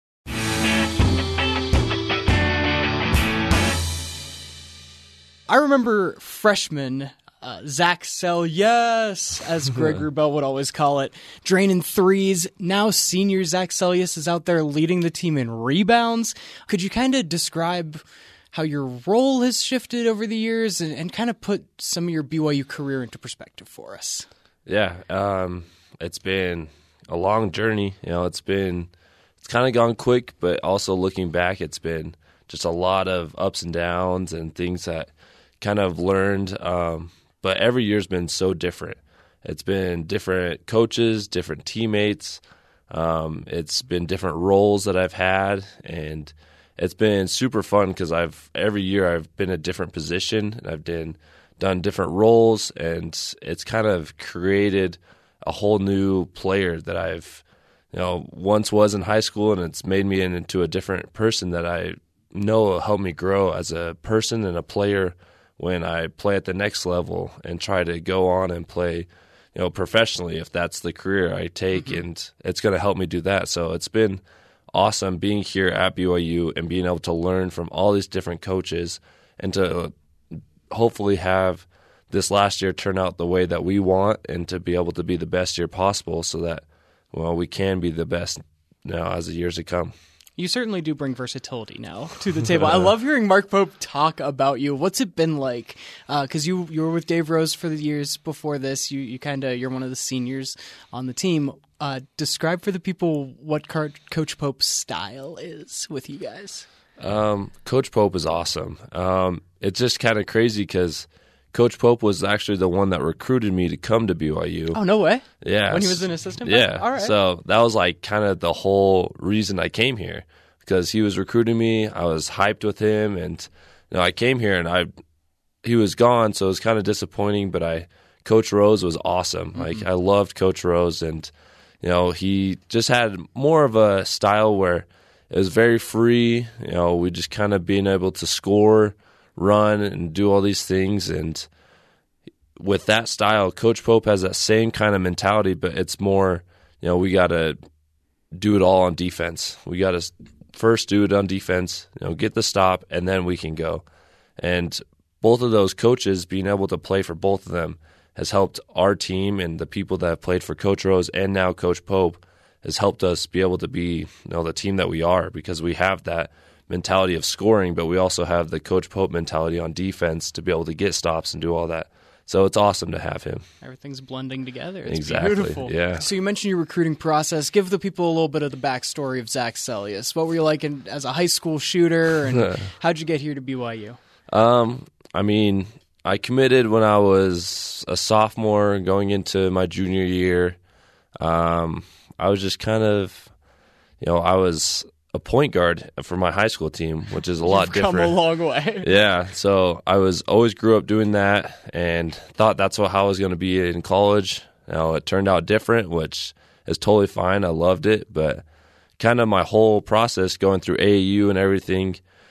I remember freshman Uh, Zach Seljaas, as Greg Wrubell would always call it, draining threes. Now senior Zach Seljaas is out there leading the team in rebounds. Could you kind of describe how your role has shifted over the years and, and kind of put some of your B Y U career into perspective for us? Yeah, um, it's been a long journey. You know, it's been it's kind of gone quick, but also looking back, it's been just a lot of ups and downs and things that kind of learned. Um, But every year's been so different. It's been different coaches, different teammates. Um, it's been different roles that I've had, and it's been super fun because I've every year I've been a different position and I've done done different roles, and it's kind of created a whole new player that I've you know once was in high school, and it's made me into a different person that I know will help me grow as a person and a player when I play at the next level and try to go on and play, you know, professionally if that's the career I take, mm-hmm. and it's going to help me do that. So it's been awesome being here at B Y U and being able to learn from all these different coaches and to hopefully have this last year turn out the way that we want and to be able to be the best year possible so that, well, we can be the best now as the years to come. You certainly do bring versatility now to the table. I love hearing Mark Pope talk about you. What's it been like? Because uh, you you were with Dave Rose for the years before this. You you kind of you're one of the seniors on the team. Uh, describe for the people what Car- Coach Pope's style is with you guys. Um, Coach Pope is awesome. Um, it's just kind of crazy because Coach Pope was actually the one that recruited me to come to B Y U. Oh, no way. Yeah. When he was an assistant? Yeah. All right. So that was like kind of the whole reason I came here because he was recruiting me. I was hyped with him, and you know, I came here and I he was gone, so it was kind of disappointing, but I Coach Rose was awesome. Mm-hmm. Like I loved Coach Rose, and you know, he just had more of a style where it was very free. You know, we just kind of being able to score, run, and do all these things. And with that style, Coach Pope has that same kind of mentality, but it's more, you know, we got to do it all on defense. We got to first do it on defense, you know, get the stop, and then we can go. And both of those coaches, being able to play for both of them, has helped our team and the people that have played for Coach Rose and now Coach Pope has helped us be able to be, you know, the team that we are, because we have that mentality of scoring, but we also have the Coach Pope mentality on defense to be able to get stops and do all that. So it's awesome to have him. Everything's blending together. It's exactly. beautiful. Yeah. So you mentioned your recruiting process. Give the people a little bit of the backstory of Zach Seljaas. What were you like in, as a high school shooter, and how'd you get here to B Y U? Um, I mean, I committed when I was a sophomore going into my junior year. Um, I was just kind of, you know, I was a point guard for my high school team, which is a lot You've different. Come a long way. Yeah, so I was always grew up doing that and thought that's what how I was going to be in college. You know, it turned out different, which is totally fine. I loved it, but kind of my whole process going through A A U and everything,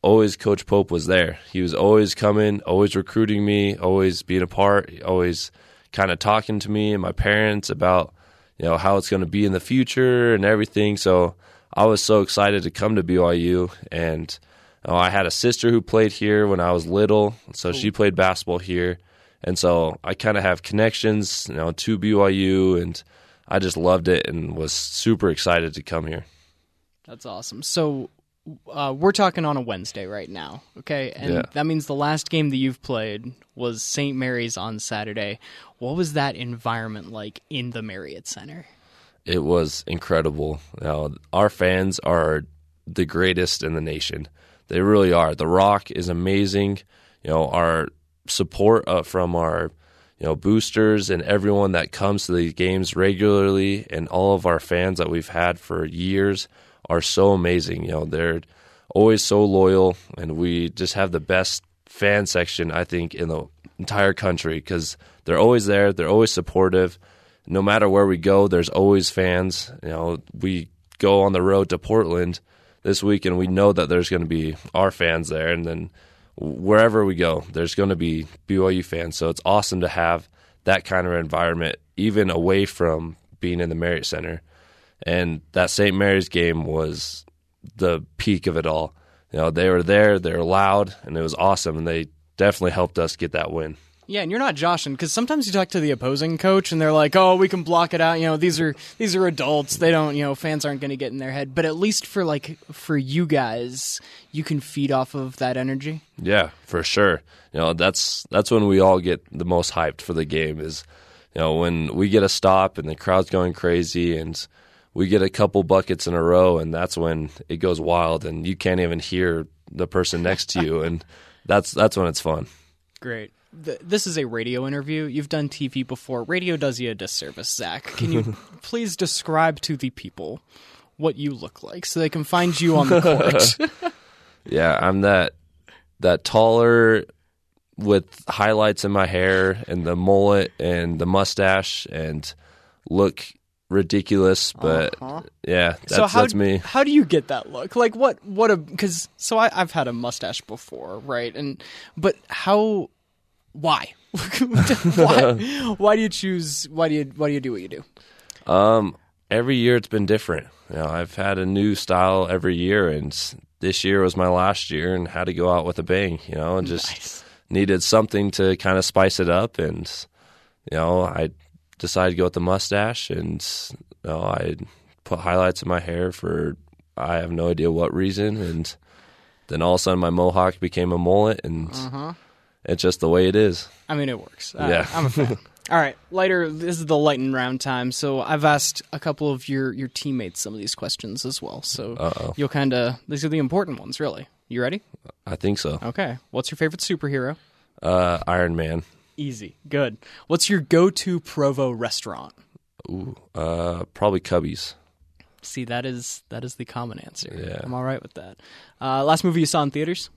always Coach Pope was there. He was always coming, always recruiting me, always being a part, always kind of talking to me and my parents about, you know, how it's going to be in the future and everything. So I was so excited to come to B Y U. And you know, I had a sister who played here when I was little, so she played basketball here. And so I kind of have connections, you know, to B Y U, and I just loved it and was super excited to come here. That's awesome. So uh, we're talking on a Wednesday right now, okay? And Yeah. that means the last game that you've played was Saint Mary's on Saturday. What was that environment like in the Marriott Center? It was incredible. You know, our fans are the greatest in the nation. They really are. The Rock is amazing. You know, our support uh, from our you know boosters and everyone that comes to the games regularly, and all of our fans that we've had for years are so amazing. You know, they're always so loyal, and we just have the best fan section, I think, in the entire country, because they're always there. They're always supportive. No matter where we go, there's always fans. You know, we go on the road to Portland this week, and we know that there's going to be our fans there, and then wherever we go, there's going to be B Y U fans. So it's awesome to have that kind of environment, even away from being in the Marriott Center. And that Saint Mary's game was the peak of it all. You know, they were there, they were loud, and it was awesome, and they definitely helped us get that win. Yeah, and you're not joshing, because sometimes you talk to the opposing coach, and they're like, "Oh, we can block it out. You know, these are these are adults. They don't, you know, fans aren't going to get in their head." But at least for like for you guys, you can feed off of that energy. Yeah, for sure. You know, that's that's when we all get the most hyped for the game. Is you know when we get a stop and the crowd's going crazy, and we get a couple buckets in a row, and that's when it goes wild, and you can't even hear the person next to you, and that's that's when it's fun. Great. This is a radio interview. You've done T V before. Radio does you a disservice, Zach. Can you please describe to the people what you look like so they can find you on the court? Yeah, I'm that that taller with highlights in my hair and the mullet and the mustache and look ridiculous, but Uh-huh. yeah, that's, so how, that's me. How do you get that look? Like what? What a because so I, I've had a mustache before, right? And but how? Why? why? Why do you choose? Why do you? Why do you do what you do? Um, every year it's been different. You know, I've had a new style every year, and this year was my last year, and had to go out with a bang. You know, and just Nice. needed something to kind of spice it up, and you know, I decided to go with the mustache, and you know, I put highlights in my hair for I have no idea what reason, and then all of a sudden my mohawk became a mullet, and. Uh-huh. It's just the way it is. I mean, it works. Uh, Yeah. I'm a fan. All right, lighter. This is the lightning round time. So I've asked a couple of your, your teammates some of these questions as well. So Uh-oh. you'll kind of these are the important ones, really. You ready? I think so. Okay. What's your favorite superhero? Uh, Iron Man. Easy. Good. What's your go-to Provo restaurant? Ooh, uh, probably Cubbies. See, that is that is the common answer. Yeah. I'm all right with that. Uh, last movie you saw in theaters?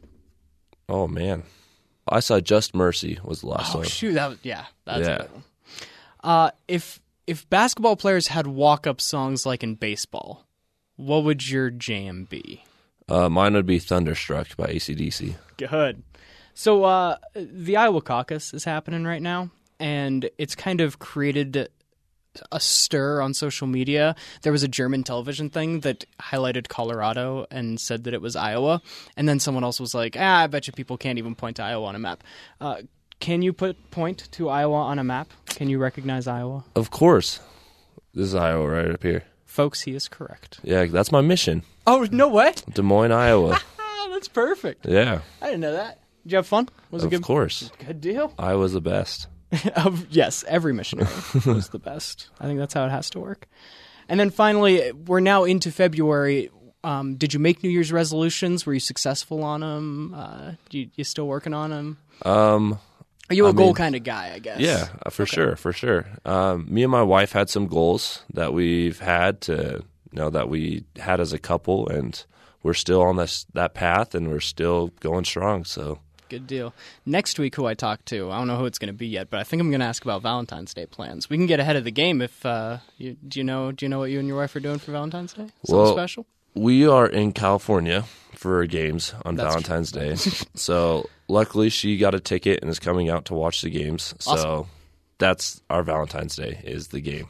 Oh man, I saw Just Mercy was the last Oh one. shoot, that was yeah, that's Yeah. a good one. Uh, if if basketball players had walk-up songs like in baseball, what would your jam be? Uh, mine would be Thunderstruck by A C D C. Good. So uh, the Iowa caucus is happening right now, and it's kind of created a stir on social media. There was a German television thing that highlighted Colorado and said that it was Iowa, and then someone else was like, ah, I bet you people can't even point to Iowa on a map. Uh, can you put point to Iowa on a map? Can you recognize Iowa? Of course, this is Iowa right up here. Folks, he is correct. Yeah, that's my mission. Oh, no, what? Des Moines, Iowa. That's perfect. Yeah, I didn't know that. Did you have fun? Was it of good? course. Good deal. Iowa's the best. Of, yes, every missionary was the best. I think that's how it has to work. And then finally, we're now into February. Um, did you make New Year's resolutions? Were you successful on them? Uh, you, you still working on them? Um, Are you a I goal mean, kind of guy, I guess? Yeah, uh, for sure, for sure. Um, me and my wife had some goals that we've had to, you know, that we had as a couple, and we're still on this that path, and we're still going strong. So Good deal. Next week, who I talk to, I don't know who it's going to be yet, but I think I'm going to ask about Valentine's Day plans. We can get ahead of the game if uh, you, do you know do you know what you and your wife are doing for Valentine's Day? Something Well, special? we are in California for games on That's Valentine's Day. So luckily she got a ticket and is coming out to watch the games. So Awesome. that's our Valentine's Day is the game.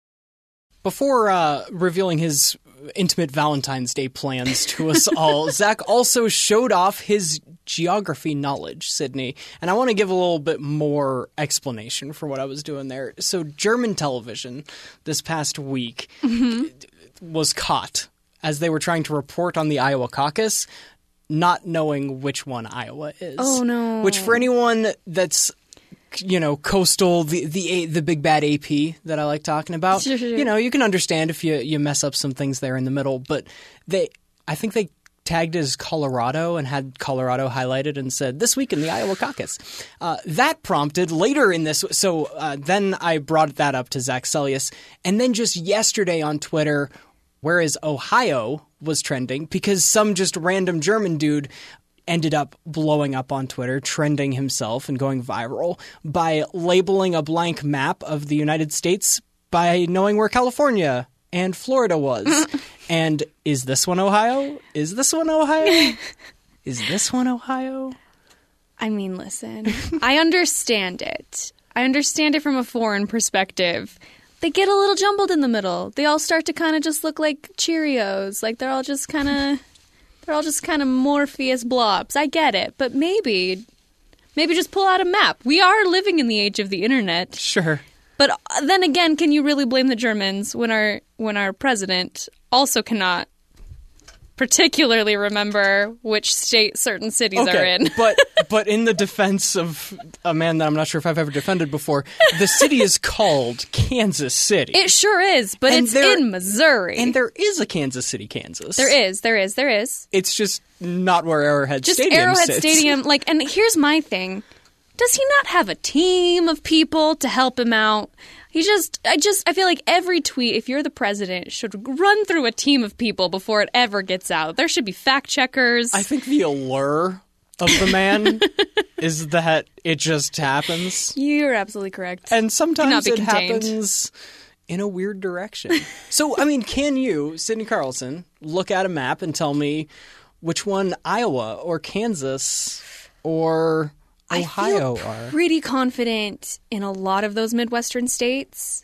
Before uh, revealing his intimate Valentine's Day plans to us all, Zach also showed off his geography knowledge, Sydney. And I want to give a little bit more explanation for what I was doing there. So German television this past week mm-hmm. was caught as they were trying to report on the Iowa caucus, not knowing which one Iowa is. Oh, no. Which for anyone that's, you know, coastal, the the the big bad A P that I like talking about, Sure, sure. you know, you can understand if you, you mess up some things there in the middle. But they, I think they tagged as Colorado and had Colorado highlighted and said, this week in the Iowa caucus. Uh, that prompted later in this. So uh, then I brought that up to Zach Sellius. And then just yesterday on Twitter, whereas Ohio was trending because some just random German dude ended up blowing up on Twitter, trending himself and going viral by labeling a blank map of the United States by knowing where California and Florida was. And is this one Ohio? Is this one Ohio? Is this one Ohio? I mean, listen, I understand it. I understand it from a foreign perspective. They get a little jumbled in the middle. They all start to kind of just look like Cheerios. Like they're all just kind of, they're all just kind of Morpheus blobs. I get it. But maybe, maybe just pull out a map. We are living in the age of the internet. Sure. But then again, can you really blame the Germans when our when our president also cannot particularly remember which state certain cities okay, are in? but but in the defense of a man that I'm not sure if I've ever defended before, the city is called Kansas City. It sure is, but And it's there- in Missouri. And there is a Kansas City, Kansas. there is, there is, there is. It's just not where Arrowhead Just Stadium Arrowhead sits. Stadium, like, and here's my thing. Does he not have a team of people to help him out? He just, I just, I feel like every tweet, if you're the president, should run through a team of people before it ever gets out. There should be fact checkers. I think the allure of the man is that it just happens. You're absolutely correct. And sometimes be it contained. happens in a weird direction. So, I mean, can you, Sydney Carlson, look at a map and tell me which one Iowa or Kansas or Ohio I feel are? pretty confident in a lot of those Midwestern states.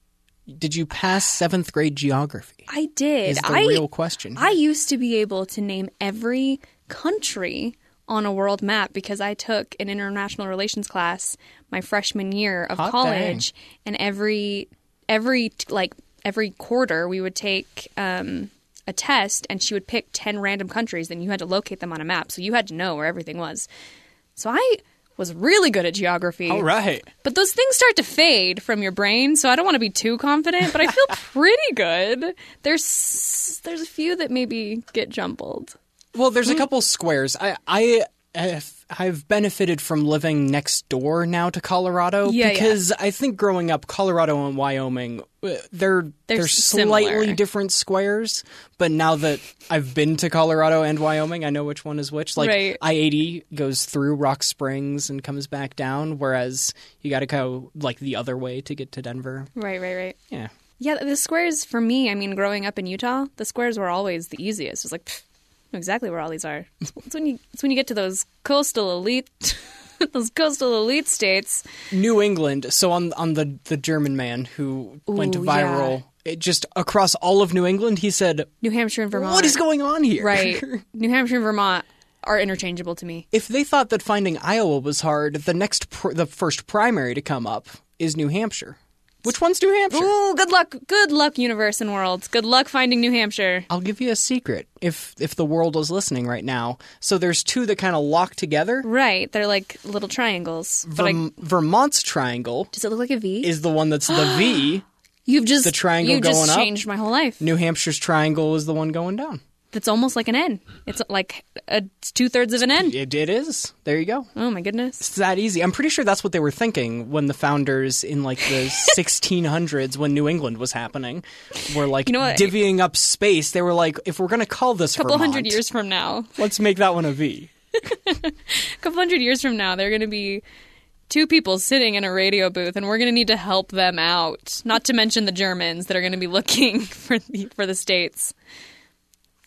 Did you pass seventh grade geography? I did. Is the I, real question. I used to be able to name every country on a world map because I took an international relations class my freshman year of Hot college, and every every like every quarter we would take um, a test, and she would pick ten random countries, then you had to locate them on a map, so you had to know where everything was. So I was really good at geography. All right. But those things start to fade from your brain, so I don't want to be too confident, but I feel pretty good. There's there's a few that maybe get jumbled. Well, there's a couple squares. I, I have, I've benefited from living next door now to Colorado Yeah, because I think growing up, Colorado and Wyoming, uh, they're they're, They're slightly similar. different squares. But now that I've been to Colorado and Wyoming, I know which one is which. Like Right. I eighty goes through Rock Springs and comes back down, whereas you got to go like the other way to get to Denver. Right, right, right. Yeah. Yeah, the squares for me, I mean, growing up in Utah, the squares were always the easiest. It was like, pfft, I know exactly where all these are. It's when you it's when you get to those coastal elite those coastal elite states. New England. So on on the the German man who went Ooh, viral, it just across all of New England, he said, New Hampshire and Vermont. "What is going on here?" Right. New Hampshire and Vermont are interchangeable to me. If they thought that finding Iowa was hard, the next pr- the first primary to come up is New Hampshire. Which one's New Hampshire? Ooh, good luck. Good luck, universe and worlds. Good luck finding New Hampshire. I'll give you a secret if if the world is listening right now. So there's two that kind of lock together. Right. They're like little triangles. But I, Verm- Vermont's triangle does it look like a V? is the one that's the V. You've just the triangle you've just going up? changed my whole life. New Hampshire's triangle is the one going down. It's almost like an N. It's like a two thirds of an N. It, it is. There you go. Oh my goodness. It's that easy. I'm pretty sure that's what they were thinking when the founders in like the sixteen hundreds, when New England was happening, were like You know what? divvying up space. They were like, if we're going to call this A couple Vermont, hundred years from now, let's make that one a V. a couple hundred years from now, they're going to be two people sitting in a radio booth, and we're going to need to help them out. Not to mention the Germans that are going to be looking for the, for the states.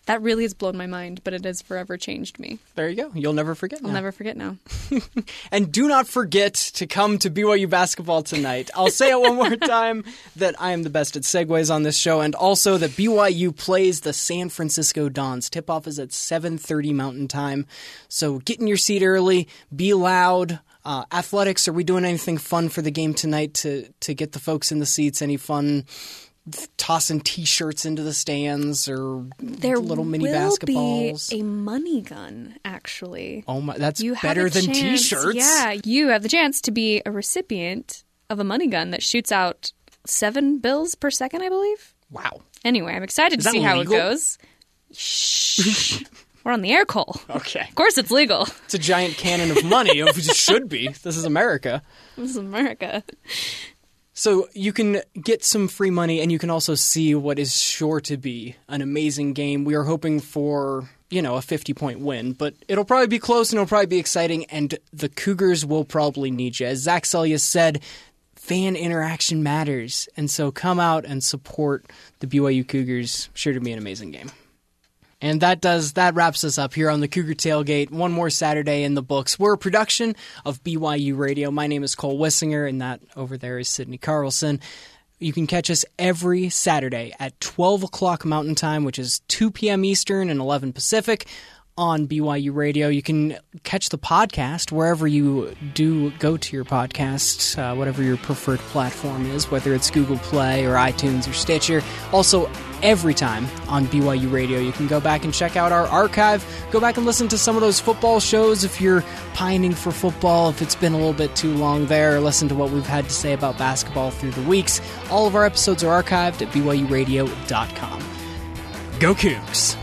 That really has blown my mind, but it has forever changed me. There you go. You'll never forget now. I'll never forget now. And do not forget to come to B Y U basketball tonight. I'll say it one more time that I am the best at segues on this show, and also that B Y U plays the San Francisco Dons. Tip-off is at seven thirty Mountain Time. So get in your seat early, be loud. Uh, athletics, are we doing anything fun for the game tonight to, to get the folks in the seats? Any fun tossing T-shirts into the stands or there little mini will basketballs? Be a money gun, actually. Oh my, that's you better than chance, T-shirts. Yeah, you have the chance to be a recipient of a money gun that shoots out seven bills per second, I believe. Wow. Anyway, I'm excited Is to that see how legal? it goes. Shh. We're on the air, Cole. Okay. Of course it's legal. It's a giant cannon of money. It should be. This is America. This is America. So you can get some free money, and you can also see what is sure to be an amazing game. We are hoping for, you know, a fifty-point win, but it'll probably be close, and it'll probably be exciting, and the Cougars will probably need you. As Zach Sellius said, fan interaction matters, and so come out and support the B Y U Cougars. Sure to be an amazing game. And that does that wraps us up here on the Cougar Tailgate. One more Saturday in the books. We're a production of B Y U Radio. My name is Cole Wissinger, and that over there is Sydney Carlson. You can catch us every Saturday at twelve o'clock Mountain Time, which is two p.m. Eastern and eleven Pacific, on B Y U Radio. You can catch the podcast wherever you do go to your podcast, uh, whatever your preferred platform is, whether it's Google Play or iTunes or Stitcher. Also, every time on B Y U Radio, you can go back and check out our archive. Go back and listen to some of those football shows if you're pining for football, if it's been a little bit too long there, or listen to what we've had to say about basketball through the weeks. All of our episodes are archived at B Y U radio dot com. Go Cougs!